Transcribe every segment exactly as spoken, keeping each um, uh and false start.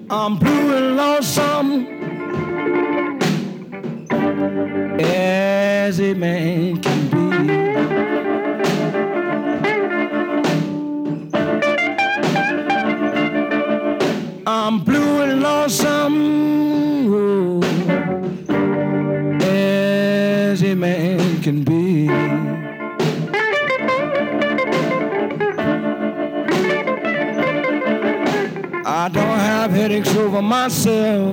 I'm blue and lonesome as a man can be. I'm blue and lonesome oh, as a man can be. I don't have headaches over myself.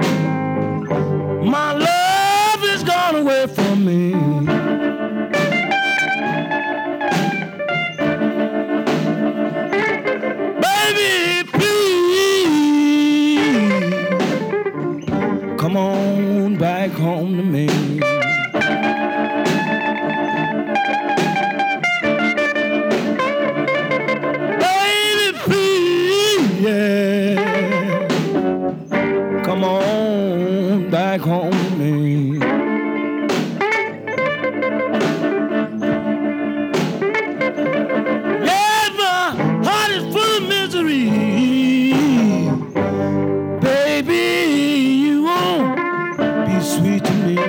My love is gone away from me. Baby, please come on back home to me. Come on back home to me. Yes, my heart is full of misery. Baby, you won't be sweet to me.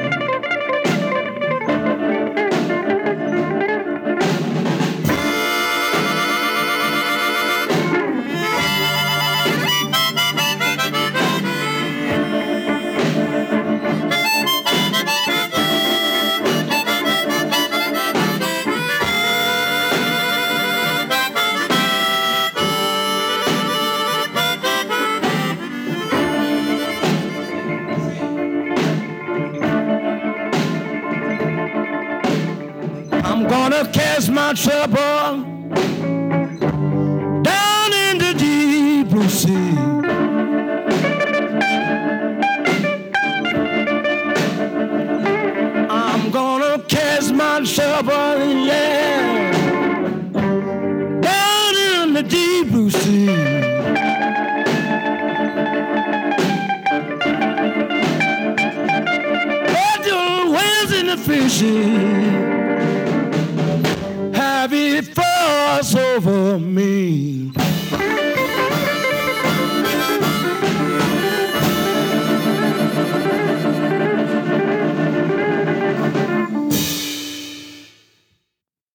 I'm gonna cast my trouble down in the deep blue sea. I'm gonna cast my trouble, yeah, down in the deep blue sea. Let the whales and the fishes have it force over me.